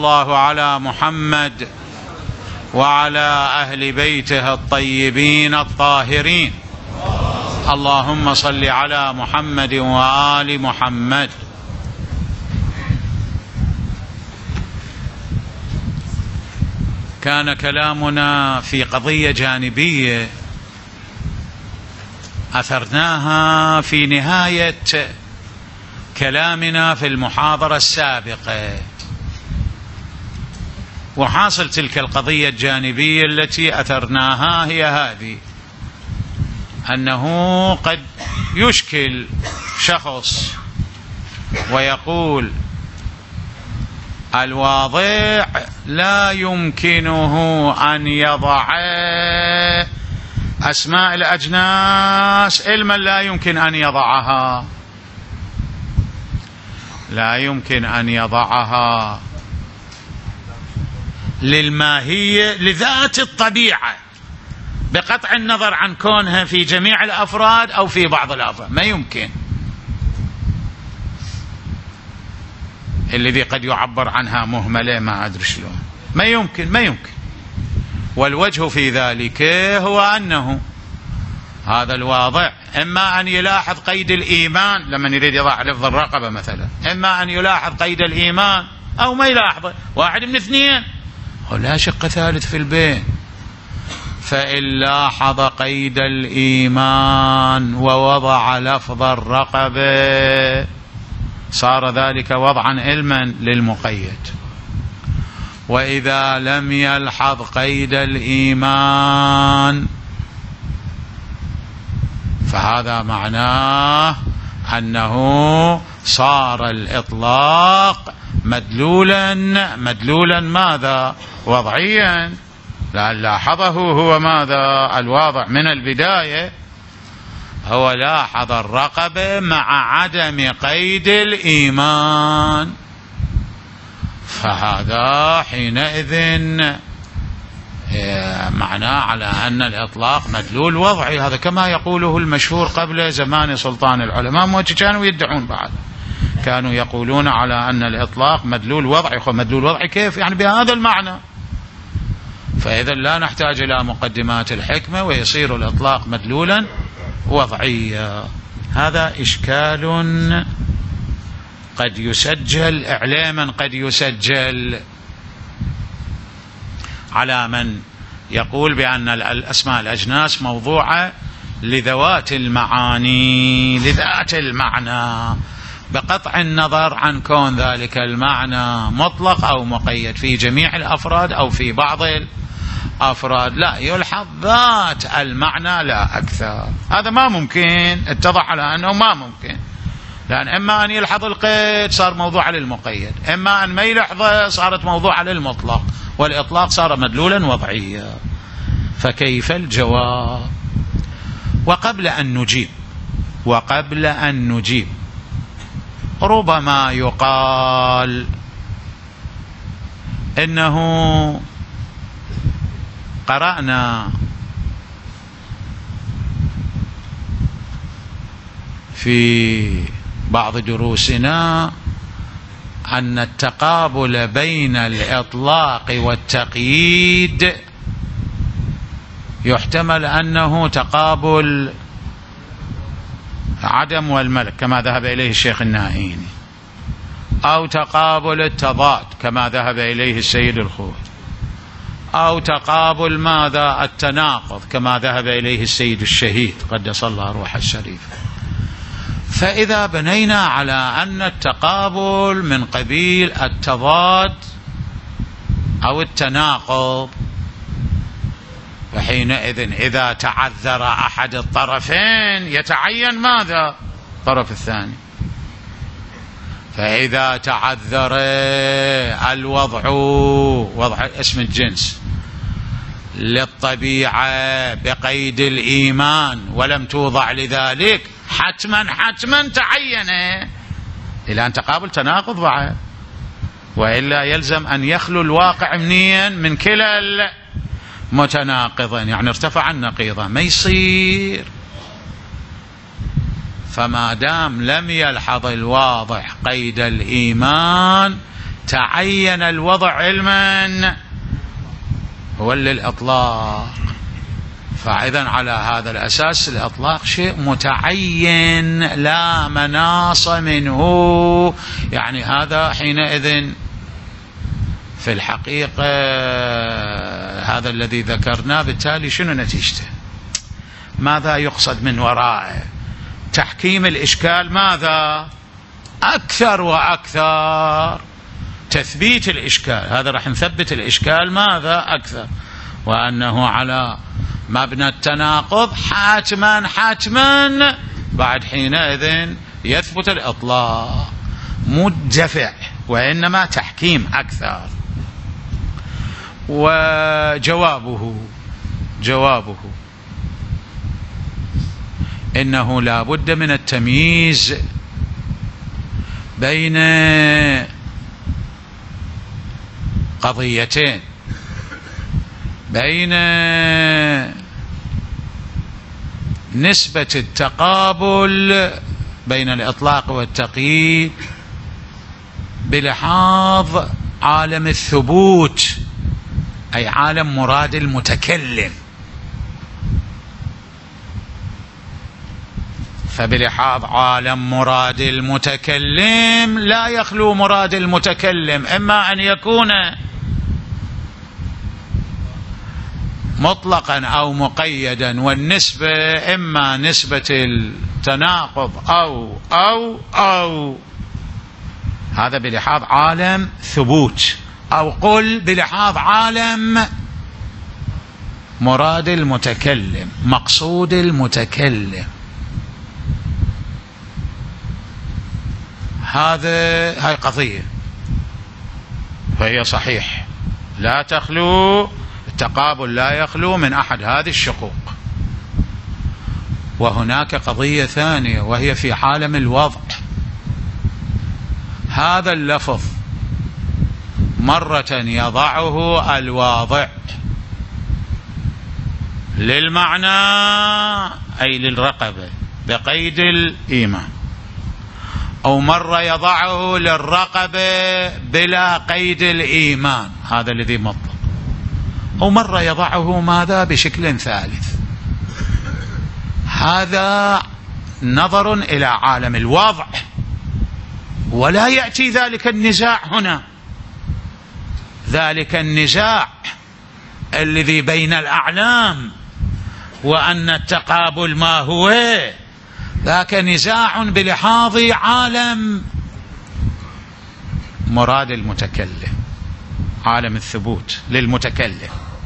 الله على محمد وعلى أهل بيته الطيبين الطاهرين. اللهم صل على محمد وآل محمد. كان كلامنا في قضية جانبية أثرناها في نهاية كلامنا في المحاضرة السابقة، وحاصل تلك القضية الجانبية التي أثرناها هي هذه: أنه قد يشكل شخص ويقول الواضع لا يمكنه أن يضع أسماء الأجناس علما لا يمكن أن يضعها، لا يمكن أن يضعها للماهية لذات الطبيعة بقطع النظر عن كونها في جميع الأفراد أو في بعض الأفراد، ما يمكن. الذي قد يعبر عنها مهملة ما أدري شلون، ما يمكن. والوجه في ذلك هو أنه هذا الواضع إما أن يلاحظ قيد الإيمان لما يريد يضع لفظ الرقبة مثلا، إما أن يلاحظ قيد الإيمان أو ما يلاحظه، واحد من اثنين، ولا شق ثالث في البين. فإن لاحظ قيد الإيمان ووضع لفظ الرقبة صار ذلك وضعا علما للمقيد، وإذا لم يلحظ قيد الإيمان فهذا معناه أنه صار الإطلاق مدلولا ماذا؟ وضعيا، لأن لاحظه هو ماذا؟ الواضع من البداية هو لاحظ الرقبة مع عدم قيد الإيمان، فهذا حينئذ معناه على أن الإطلاق مدلول وضعي. هذا كما يقوله المشهور قبل زمان سلطان العلماء، كانوا يدعون بعد، كانوا يقولون على أن الإطلاق مدلول وضعي. مدلول وضعي كيف؟ يعني بهذا المعنى. فإذا لا نحتاج إلى مقدمات الحكمة ويصير الإطلاق مدلولا وضعيا. هذا إشكال قد يسجل إعلاما، قد يسجل على من يقول بأن الأسماء الأجناس موضوعة لذوات المعاني، لذات المعنى، بقطع النظر عن كون ذلك المعنى مطلق أو مقيد في جميع الأفراد أو في بعض الأفراد، لا يلحظ ذات المعنى لا أكثر. هذا ما ممكن، اتضح على أنه ما ممكن، لأن إما أن يلحظ القيد صار موضوع للمقيد، إما أن ما يلحظه صارت موضوع للمطلق، والإطلاق صار مدلولا وضعيا. فكيف الجواب؟ وقبل أن نجيب ربما يقال إنه قرأنا في بعض دروسنا أن التقابل بين الإطلاق والتقييد يحتمل أنه تقابل عدم والملك كما ذهب إليه الشيخ النائيني، أو تقابل التضاد كما ذهب إليه السيد الخوئي، أو تقابل ماذا؟ التناقض كما ذهب إليه السيد الشهيد قدس الله روحه الشريف. فإذا بنينا على أن التقابل من قبيل التضاد أو التناقض، فحينئذ إذا تعذر أحد الطرفين يتعين ماذا؟ الطرف الثاني. فإذا تعذر الوضع، وضع اسم الجنس للطبيعة بقيد الإيمان ولم توضع لذلك، حتما تعين إلى أن تقابل تناقض بعد، وإلا يلزم أن يخلو الواقع من كلا المتناقضين، يعني ارتفع النقيضة، ما يصير. فما دام لم يلحظ الواضح قيد الإيمان تعين الوضع علما هو للإطلاق. فإذا على هذا الأساس الإطلاق شيء متعين لا مناص منه. يعني هذا حينئذ في الحقيقة هذا الذي ذكرناه بالتالي شنو نتيجته؟ ماذا يقصد من وراءه؟ تحكيم الإشكال. ماذا؟ أكثر وأكثر تثبيت الإشكال. هذا راح نثبت الإشكال ماذا؟ أكثر. وأنه على مبنى التناقض حتما بعد حينئذ يثبت الإطلاق، مو الدفع وإنما تحكيم أكثر. وجوابه إنه لا بد من التمييز بين قضيتين، بين نسبة التقابل بين الإطلاق والتقييد بلحاظ عالم الثبوت، أي عالم مراد المتكلم. فبلحاظ عالم مراد المتكلم لا يخلو مراد المتكلم إما أن يكون مطلقا أو مقيدا، والنسبة إما نسبة التناقض أو هذا بلحاظ عالم ثبوت، أو قل بلحاظ عالم مراد المتكلم، مقصود المتكلم. هاي قضية، فهي صحيح لا تخلو التقابل، لا يخلو من أحد هذه الشقوق. وهناك قضية ثانية وهي في عالم الوضع. هذا اللفظ مرة يضعه الواضع للمعنى أي للرقبة بقيد الإيمان، أو مرة يضعه للرقبة بلا قيد الإيمان، هذا الذي مطلق، أو مرة يضعه ماذا بشكل ثالث. هذا نظر إلى عالم الوضع، ولا يأتي ذلك النزاع هنا، ذلك النزاع الذي بين الأعلام وأن التقابل ما هو، ذاك نزاع بلحاظ عالم مراد المتكلم، عالم الثبوت للمتكلم.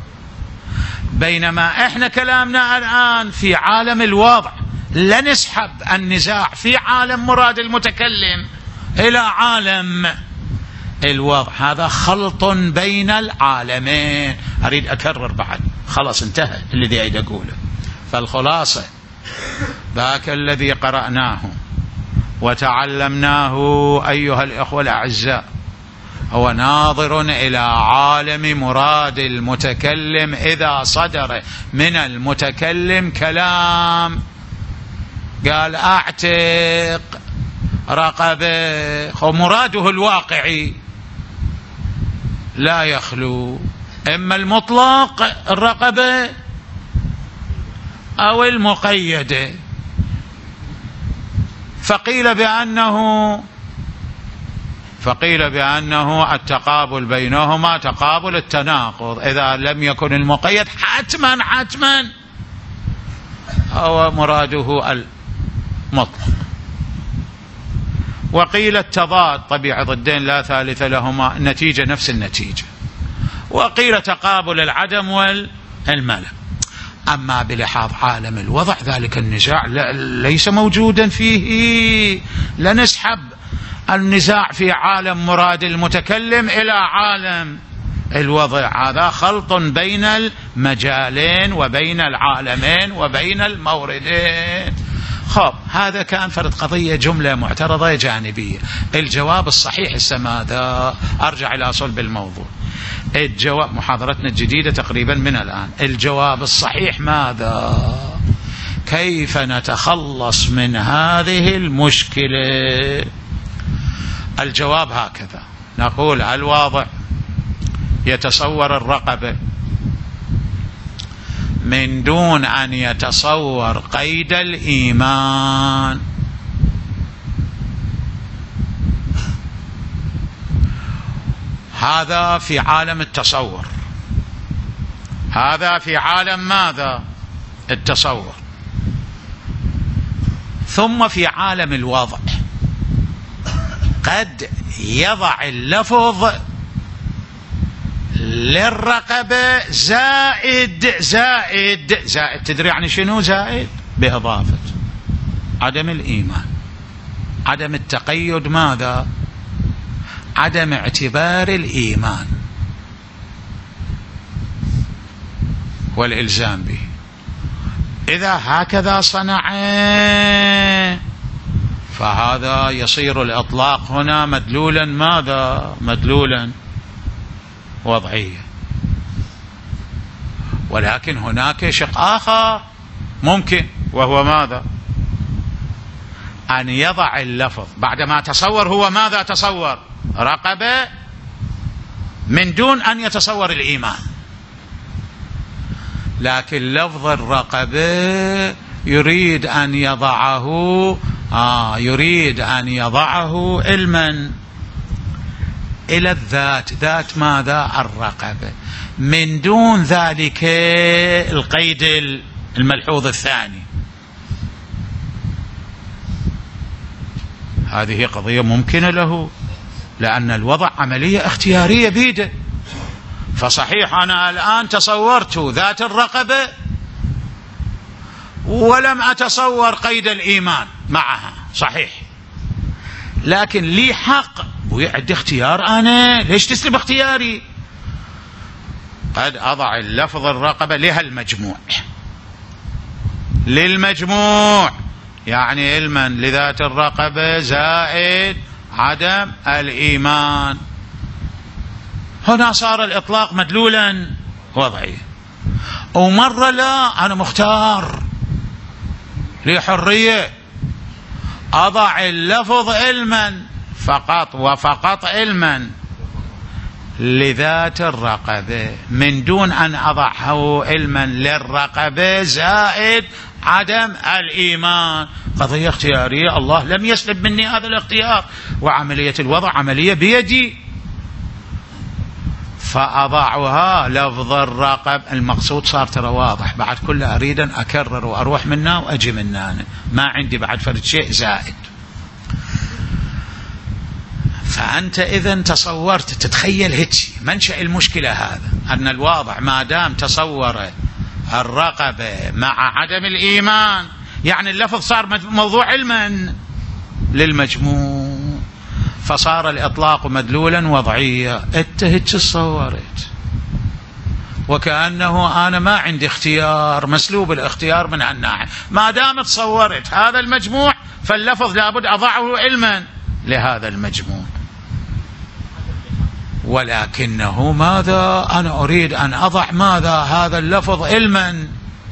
بينما احنا كلامنا الآن في عالم الوضع، لا نسحب النزاع في عالم مراد المتكلم إلى عالم الوضع، هذا خلط بين العالمين. أريد أكرر بعد، خلاص انتهى الذي أريد أقوله. فالخلاصة ذاك الذي قرأناه وتعلمناه أيها الإخوة الأعزاء هو ناظر إلى عالم مراد المتكلم إذا صدر من المتكلم كلام قال أعتق رقبة، ومراده الواقعي لا يخلو إما المطلق الرقبة أو المقيدة. فقيل بأنه التقابل بينهما تقابل التناقض، إذا لم يكن المقيد حتما هو مراده المطلق. وقيل التضاد طبيعي ضدين لا ثالث لهما، النتيجة نفس النتيجة. وقيل تقابل العدم والملأ. أما بلحاظ عالم الوضع ذلك النزاع ليس موجودا فيه، لا نسحب النزاع في عالم مراد المتكلم إلى عالم الوضع، هذا خلط بين المجالين وبين العالمين وبين الموردين. خب هذا كان فرد قضية، جملة معترضة جانبية. الجواب الصحيح ماذا؟ أرجع إلى صلب الموضوع. الجواب محاضرتنا الجديدة تقريبا من الآن. الجواب الصحيح ماذا؟ كيف نتخلص من هذه المشكلة؟ الجواب هكذا: نقول الواضع يتصور الرقبة من دون أن يتصور قيد الإيمان. هذا في عالم التصور، هذا في عالم ماذا؟ التصور. ثم في عالم الوضع قد يضع اللفظ للرقبة زائد زائد زائد. تدري يعني شنو زائد؟ بإضافة عدم الإيمان، عدم التقيد ماذا؟ عدم اعتبار الإيمان والإلزام به. إذا هكذا صنع فهذا يصير الإطلاق هنا مدلولا ماذا؟ مدلولا وضعيا. ولكن هناك شق آخر ممكن، وهو ماذا؟ أن يضع اللفظ بعدما تصور هو ماذا؟ تصور رقبة من دون أن يتصور الإيمان، لكن لفظ الرقبة يريد أن يضعه علما إلى الذات، ذات ماذا؟ الرقبة، من دون ذلك القيد الملحوظ الثاني. هذه قضية ممكنة له، لأن الوضع عملية اختيارية بيده. فصحيح أنا الآن تصورت ذات الرقبة ولم أتصور قيد الإيمان معها، صحيح، لكن لي حق ويعد اختيار. أنا ليش تسلب اختياري؟ قد أضع اللفظ الرقبة لها المجموع، للمجموع، يعني علما لذات الرقبة زائد عدم الإيمان. هنا صار الإطلاق مدلولا وضعيا. ومرة لا، أنا مختار، لي حرية، أضع اللفظ علما فقط وفقط علما لذات الرقبة من دون أن أضعه علما للرقبة زائد عدم الإيمان. قضية اختيارية، الله لم يسلب مني هذا الاختيار، وعملية الوضع عملية بيدي، فأضعها لفظ الرقب. المقصود صار ترى واضح، بعد كله أريد أن أكرر وأروح منه وأجي منه، أنا ما عندي بعد فرد شيء زائد. فأنت إذن تصورت، تتخيل هيك منشأ المشكلة هذا، أن الواضع ما دام تصور الرقبة مع عدم الإيمان، يعني اللفظ صار موضوع علما للمجموع، فصار الإطلاق مدلولا وضعيا. انت هيك تصورت، وكأنه أنا ما عندي اختيار، مسلوب الاختيار من الناحية. ما دام تصورت هذا المجموع فاللفظ لابد أضعه علما لهذا المجموع. ولكنه ماذا؟ أنا أريد أن أضع ماذا؟ هذا اللفظ علما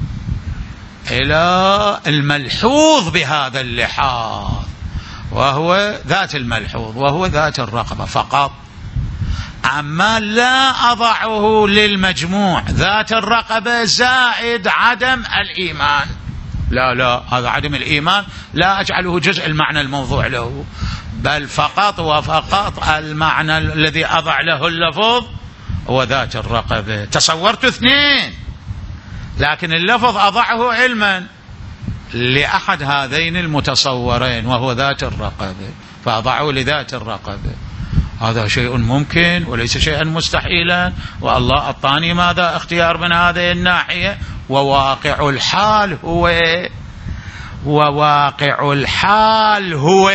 إلى الملحوظ بهذا اللحاظ، وهو ذات الملحوظ، وهو ذات الرقبة فقط. أما لا أضعه للمجموع ذات الرقبة زائد عدم الإيمان، لا، هذا عدم الإيمان لا أجعله جزء المعنى الموضوع له، بل فقط وفقط المعنى الذي أضع له اللفظ هو ذات الرقبة. تصورت اثنين، لكن اللفظ أضعه علما لأحد هذين المتصورين وهو ذات الرقبة، فأضعه لذات الرقبة. هذا شيء ممكن وليس شيئا مستحيلا، والله أعطاني ماذا؟ اختيار من هذه الناحية. وواقع الحال هو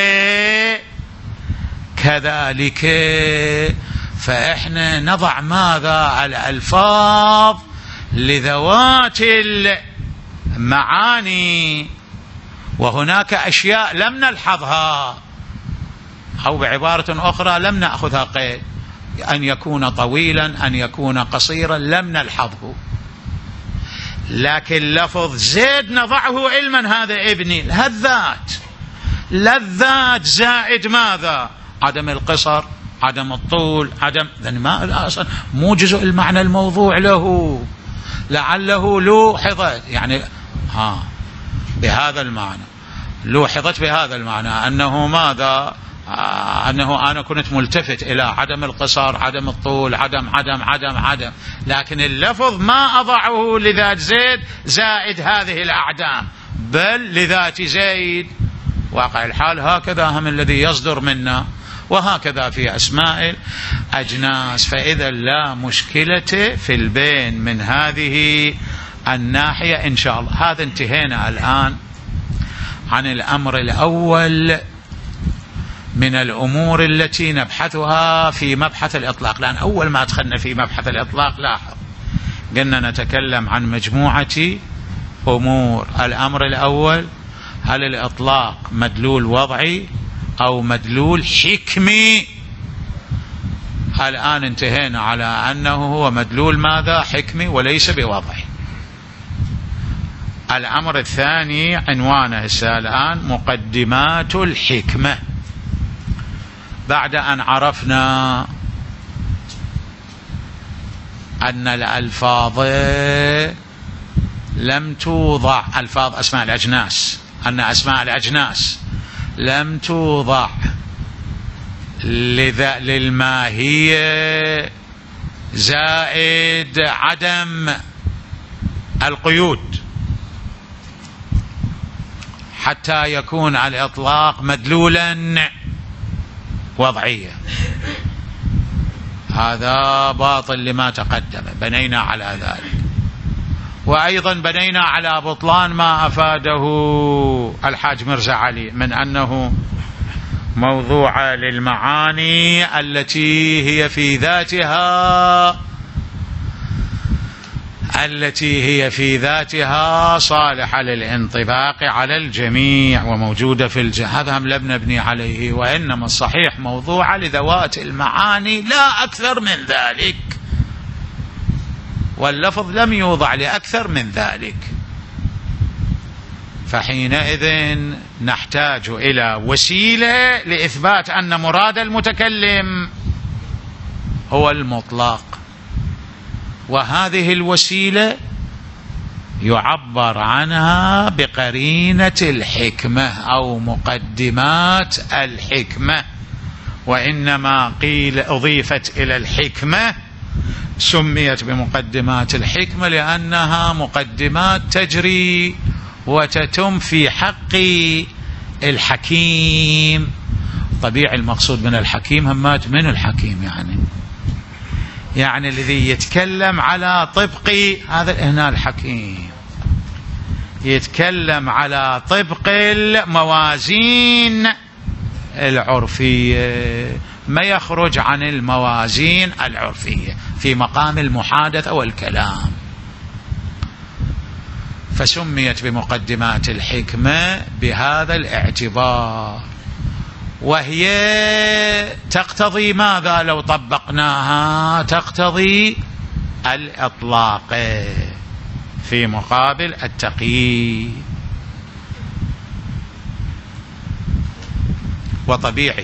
كذلك. فإحنا نضع ماذا؟ الألفاظ لذوات المعاني، وهناك أشياء لم نلحظها، أو بعبارة أخرى لم نأخذها قيد، أن يكون طويلا، أن يكون قصيرا، لم نلحظه، لكن لفظ زيد نضعه علما. هذا ابني الذات، للذات زائد ماذا؟ عدم القصر عدم الطول، عدم ما أصلا مو جزء المعنى الموضوع له، لعله لوحظت يعني بهذا المعنى، لوحظت بهذا المعنى أنه ماذا؟ أنه أنا كنت ملتفت إلى عدم القصر، عدم الطول، عدم، لكن اللفظ ما أضعه لذات زيد زائد هذه الأعدام، بل لذات زيد. واقع الحال هكذا هم الذي يصدر منا، وهكذا في أسماء الأجناس. فإذا لا مشكلة في البين من هذه الناحية إن شاء الله. هذا انتهينا الآن عن الأمر الأول من الأمور التي نبحثها في مبحث الإطلاق. لأن أول ما دخلنا في مبحث الإطلاق لاحظ قلنا نتكلم عن مجموعة أمور. الأمر الأول، هل الإطلاق مدلول وضعي أو مدلول حكمي؟ الآن انتهينا على أنه هو مدلول ماذا؟ حكمي وليس بوضعي. الأمر الثاني عنوانه الآن مقدمات الحكمة. بعد أن عرفنا أن الألفاظ لم توضع، ألفاظ أسماء الأجناس، أن أسماء الأجناس لم توضع للماهية زائد عدم القيود حتى يكون على الإطلاق مدلولا وضعية. هذا باطل لما تقدم، بنينا على ذلك. وأيضا بنينا على بطلان ما أفاده الحاج مرزا علي من أنه موضوع للمعاني التي هي في ذاتها صالحة للانطباق على الجميع وموجودة في هذا هم لم نبني عليه. وإنما الصحيح موضوع لذوات المعاني لا أكثر من ذلك، واللفظ لم يوضع لأكثر من ذلك. فحينئذ نحتاج إلى وسيلة لإثبات أن مراد المتكلم هو المطلق، وهذه الوسيلة يعبر عنها بقرينة الحكمة أو مقدمات الحكمة. وإنما قيل أضيفت إلى الحكمة، سميت بمقدمات الحكمة لأنها مقدمات تجري وتتم في حق الحكيم. طبيعي المقصود من الحكيم همات من الحكيم، يعني الذي يتكلم على طبق هذا هنا الحكيم، يتكلم على طبق الموازين العرفية، ما يخرج عن الموازين العرفية في مقام المحادثة والكلام. فسميت بمقدمات الحكمة بهذا الاعتبار. وهي تقتضي ماذا لو طبقناها؟ تقتضي الإطلاق في مقابل التقييد. وطبيعي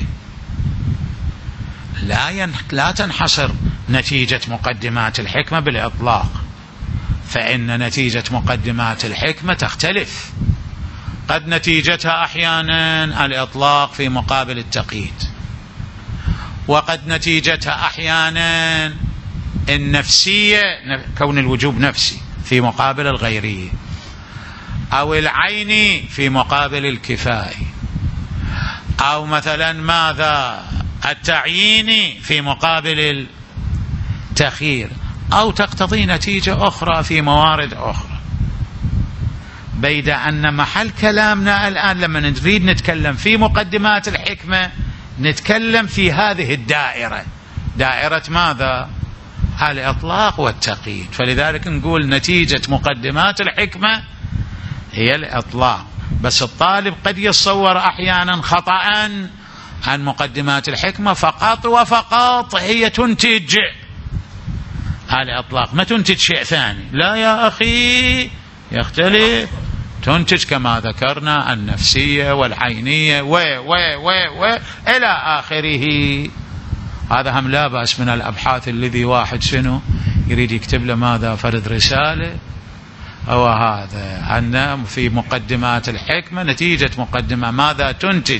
لا تنحصر نتيجة مقدمات الحكمة بالإطلاق، فإن نتيجة مقدمات الحكمة تختلف. قد نتيجتها أحيانا الإطلاق في مقابل التقييد، وقد نتيجتها أحيانا النفسية، كون الوجوب نفسي في مقابل الغيرية، أو العيني في مقابل الكفائي، أو مثلا ماذا التعييني في مقابل التخيير، أو تقتضي نتيجة أخرى في موارد أخرى. بيد أن محل كلامنا الآن لما نريد نتكلم في مقدمات الحكمة نتكلم في هذه الدائرة، دائرة ماذا؟ الإطلاق والتقييد. فلذلك نقول نتيجة مقدمات الحكمة هي الإطلاق. بس الطالب قد يتصور أحيانا خطأ عن مقدمات الحكمة فقط وفقط هي تنتج الإطلاق، ما تنتج شيء ثاني. لا يا أخي، يختلف، تنتج كما ذكرنا النفسية والعينية و إلى آخره. هذا هم لا بأس من الأبحاث الذي واحد شنو يريد يكتب له ماذا فرد رسالة أو هذا أن في مقدمات الحكمة نتيجة مقدمة ماذا تنتج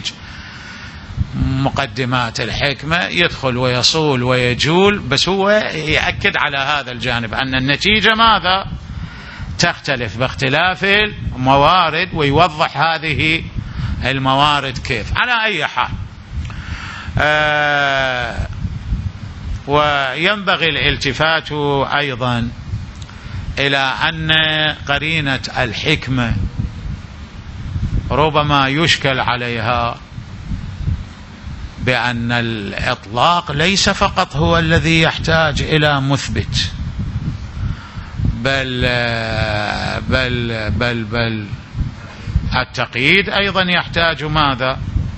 مقدمات الحكمة يدخل ويصول ويجول، بس هو يأكد على هذا الجانب أن النتيجة ماذا تختلف باختلاف الموارد، ويوضح هذه الموارد كيف. على أي حال وينبغي الالتفات أيضا إلى أن قرينة الحكمة ربما يشكل عليها بأن الإطلاق ليس فقط هو الذي يحتاج إلى مثبت، بل بل بل بل التقييد أيضا يحتاج ماذا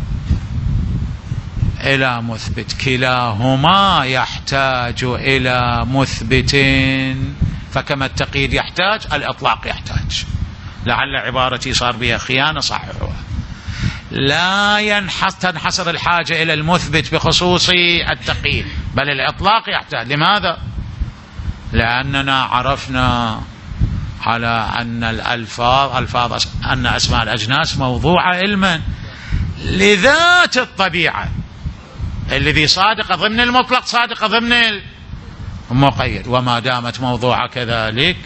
إلى مثبت، كلاهما يحتاج إلى مثبت. فكما التقييد يحتاج الإطلاق يحتاج. لعل عبارتي صار بها خيانة صححوها. لا تنحصر الحاجة إلى المثبت بخصوص التقييد، بل الإطلاق يحتاج. لماذا؟ لأننا عرفنا على أن الألفاظ أن أسماء الأجناس موضوعة علما لذات الطبيعة، الذي صادقة ضمن المطلق صادقة ضمن المقيد، وما دامت موضوعة كذلك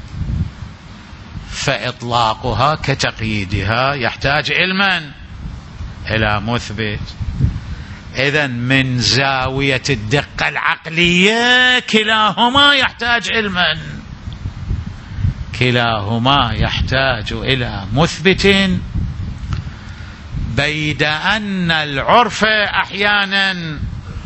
فإطلاقها كتقييدها يحتاج علما إلى مثبت. إذن من زاوية الدقة العقلية كلاهما يحتاج علما، كلاهما يحتاج إلى مثبت، بيد أن العرف أحيانا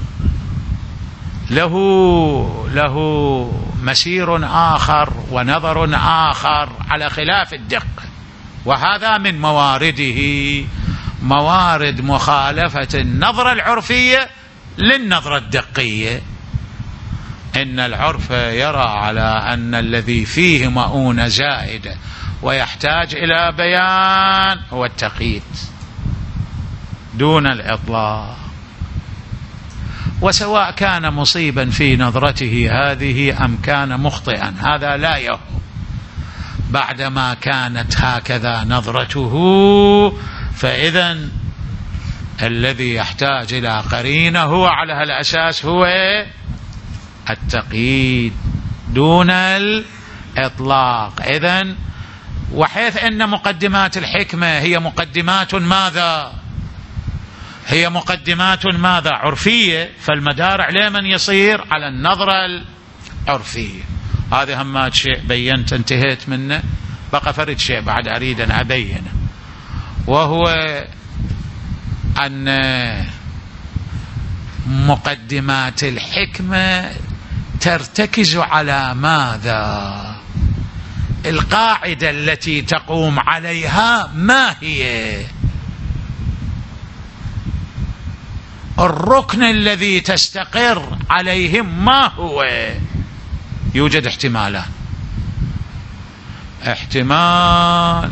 له مسير آخر ونظر آخر على خلاف الدقة، وهذا من موارده موارد مخالفة النظرة العرفية للنظرة الدقية. إن العرف يرى على أن الذي فيه مؤونة زائدة ويحتاج إلى بيان هو التقييد دون الإطلاق، وسواء كان مصيبا في نظرته هذه أم كان مخطئا هذا لا يهم، بعدما كانت هكذا نظرته فإذن الذي يحتاج إلى قرينة هو على هالأساس هو التقييد دون الإطلاق. إذن وحيث أن مقدمات الحكمة هي مقدمات ماذا؟ هي مقدمات ماذا؟ عرفية، فالمدار عليه من يصير على النظرة العرفية. هذا هم شيء بينت انتهيت منه، بقى فرد شيء بعد أريد أن أبينه، وهو أن مقدمات الحكمة ترتكز على ماذا؟ القاعدة التي تقوم عليها ما هي؟ الركن الذي تستقر عليهم ما هو؟ يوجد احتمالان. احتمال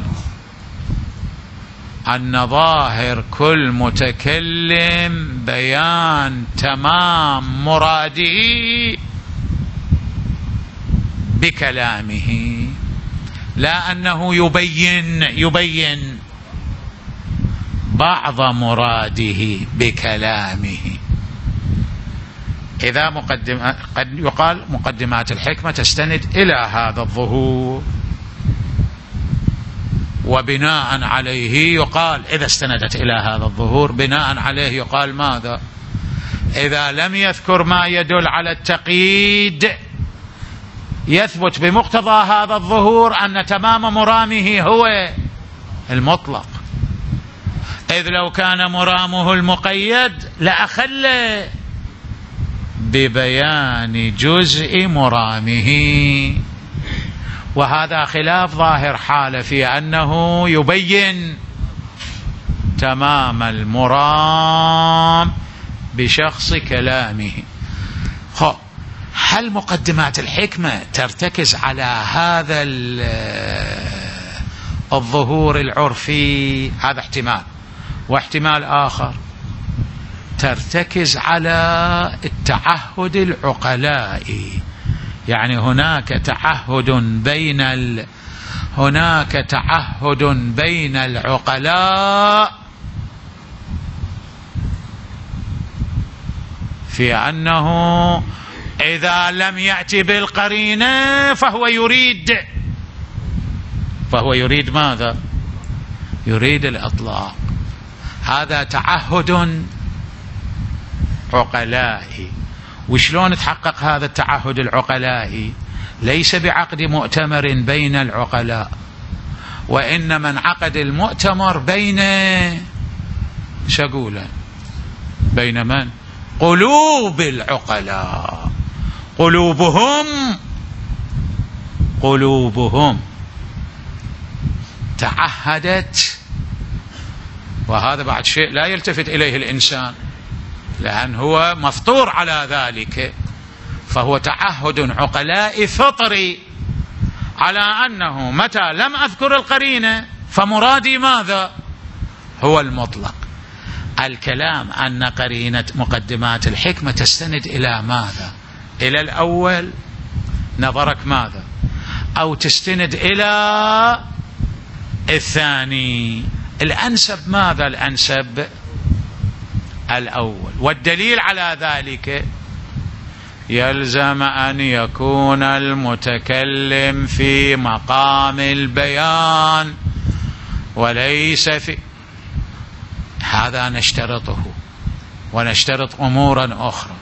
أن ظاهر كل متكلم بيان تمام مراده بكلامه، لا أنه يبين بعض مراده بكلامه. إذا قد يقال مقدمات الحكمة تستند إلى هذا الظهور، وبناء عليه يقال إذا استندت إلى هذا الظهور بناء عليه يقال ماذا؟ إذا لم يذكر ما يدل على التقييد يثبت بمقتضى هذا الظهور أن تمام مرامه هو المطلق، إذ لو كان مرامه المقيد لأخل ببيان جزء مرامه، وهذا خلاف ظاهر حال في أنه يبين تمام المرام بشخص كلامه. هل مقدمات الحكمة ترتكز على هذا الظهور العرفي؟ هذا احتمال. واحتمال آخر ترتكز على التعهد العقلائي. يعني هناك تعهد بين العقلاء في أنه إذا لم يأتي بالقرينة فهو يريد ماذا؟ يريد الإطلاق. هذا تعهد عقلائي. وشلون تحقق هذا التعهد العقلائي؟ ليس بعقد مؤتمر بين العقلاء، وإنما انعقد المؤتمر بين بين من؟ قلوب العقلاء. قلوبهم تعهدت. وهذا بعد شيء لا يلتفت إليه الإنسان، لأن هو مفطور على ذلك. فهو تعهد عقلائي فطري على أنه متى لم أذكر القرينة فمرادي ماذا؟ هو المطلق. الكلام أن قرينة مقدمات الحكمة تستند إلى ماذا؟ إلى الأول نظرك ماذا؟ أو تستند إلى الثاني؟ الأنسب ماذا؟ الأنسب الأول. والدليل على ذلك يلزم أن يكون المتكلم في مقام البيان وليس في هذا. نشترطه ونشترط أمورا أخرى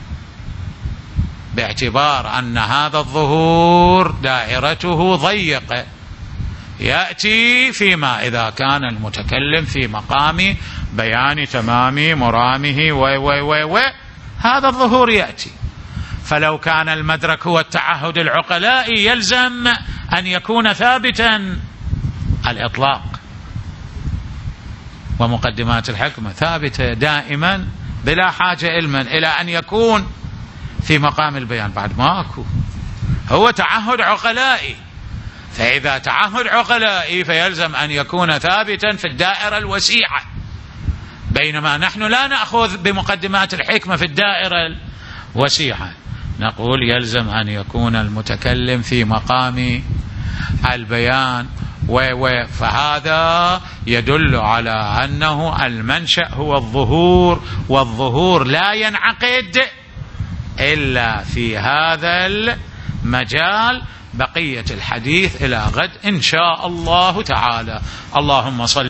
باعتبار أن هذا الظهور دائرته ضيقة، يأتي فيما إذا كان المتكلم في مقام بيان تمام مرامه هذا الظهور يأتي. فلو كان المدرك هو التعهد العقلائي يلزم أن يكون ثابتا الإطلاق، ومقدمات الحكمة ثابتة دائما بلا حاجة علما إلى أن يكون في مقام البيان. بعد ما أكو هو تعهد عقلائي، فإذا تعهد عقلائي فيلزم أن يكون ثابتا في الدائرة الوسيعة، بينما نحن لا نأخذ بمقدمات الحكمة في الدائرة الوسيعة. نقول يلزم أن يكون المتكلم في مقام البيان فهذا يدل على أنه المنشأ هو الظهور، والظهور لا ينعقد إلا في هذا المجال. بقية الحديث إلى غد إن شاء الله تعالى. اللهم صل